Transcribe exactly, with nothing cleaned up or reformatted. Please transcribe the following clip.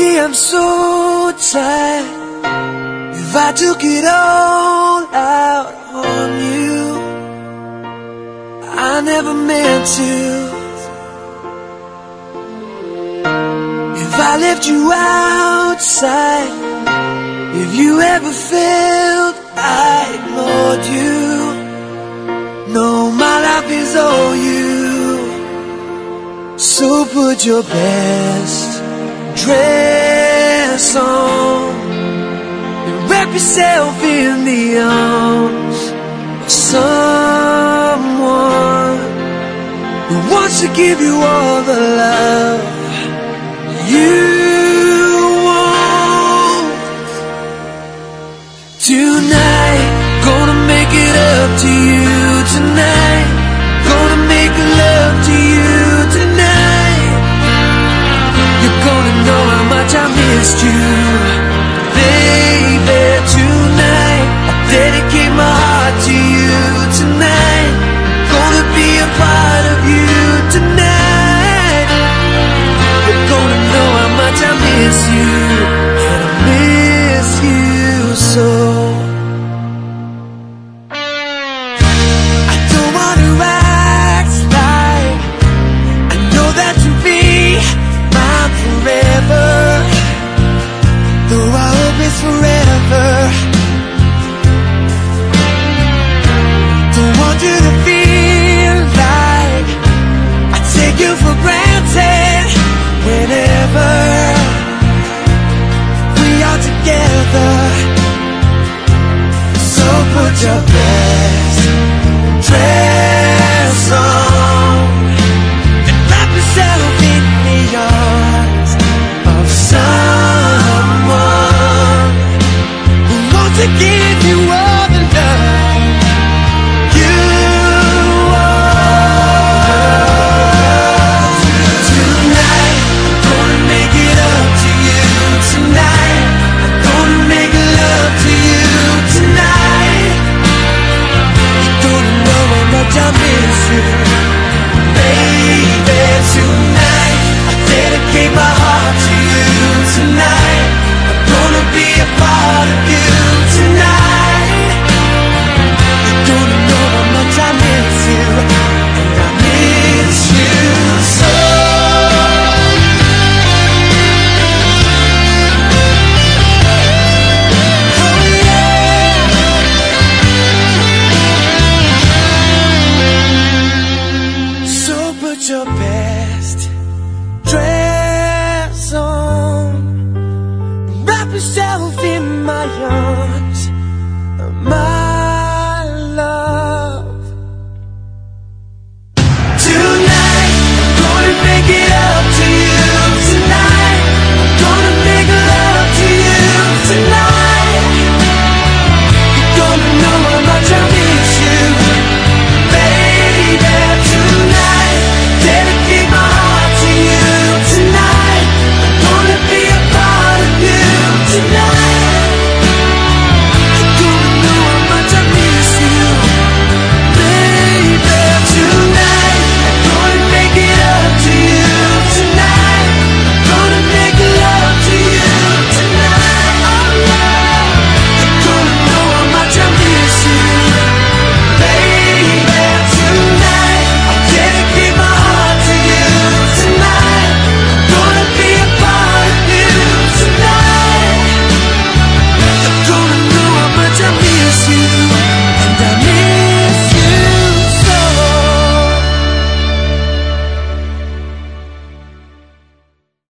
Lately I'm so tired. If I took it all out on you, I never meant to. If I left you outside, if you ever felt I ignored you, no, my life is all you. So put your best dress on and wrap yourself in the arms of someone who wants to give you all the love you want. Tonight, gonna make it up to you tonight. Gonna make love to you tonight. You're gonna know how much I missed you, baby. Tonight, I dedicate my heart to you tonight. Gonna be a part of you tonight. You're gonna know how much I miss you, and I miss you so. I don't wanna act like I know that you'll be mine forever, though I hope it's forever. Don't want you to feel like I take you for granted whenever we are together. So put your best dress on and wrap yourself in the arms of someone who wants to give you all the love you want. Tonight, I'm gonna make it up to you tonight. I'm gonna make love to you tonight. You're gonna know how much I miss you, baby. Tonight, I dedicate my heart to you tonight. I'm gonna be a part of you tonight. You're gonna know how much I miss you, and I miss you so. Oh yeah. So put your best dress on, wrap yourself in my arms.